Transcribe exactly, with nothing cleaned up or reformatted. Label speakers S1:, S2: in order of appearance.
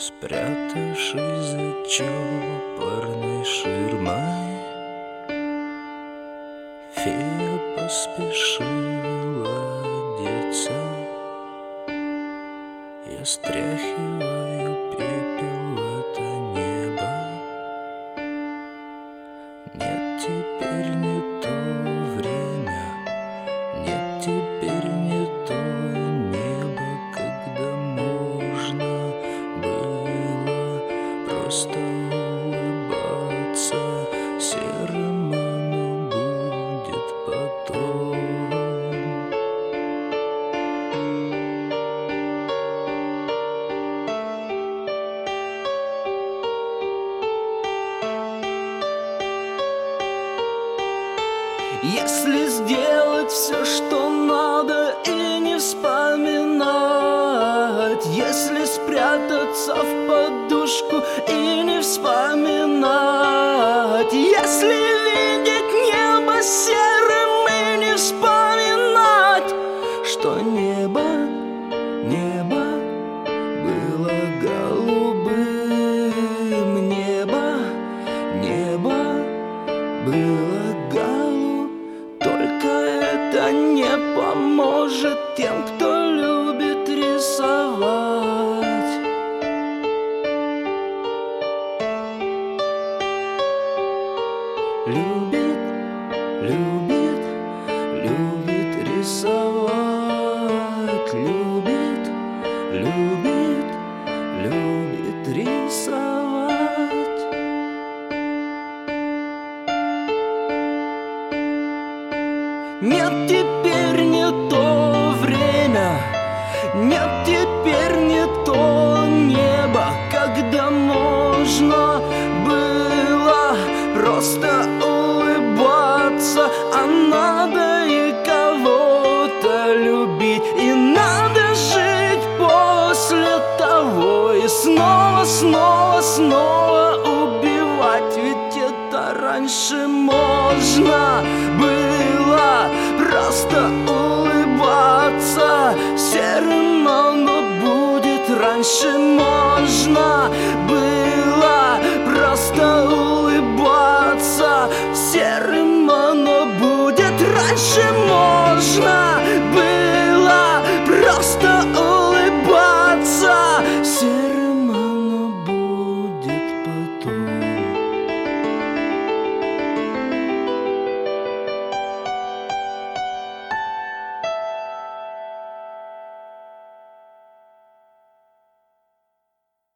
S1: Спрятавшись за чопорной ширмой, фея поспешила одеться. Я стряхиваю пепел в это небо. Нет, теперь не то время, нет, теперь не то небо, когда можно было просто улыбаться. Серым оно будет потом. Если сделать все, что надо, и не вспоминать, если спрятаться в подушку и не вспоминать, если видеть небо серым и не вспоминать, что небо, небо было голубым, небо, небо было голубым. Только это не поможет тем, кто любит рисовать. Любит, любит, любит рисовать. Любит, любит, любит рисовать. Нет, теперь не то время, нет, теперь не то небо, когда можно было просто улыбаться, а надо и кого-то любить, и надо жить после того, и снова, снова, снова убивать, ведь это раньше можно было просто улыбаться. Серым оно будет, раньше можно было просто улыбаться. Серым оно будет, раньше можно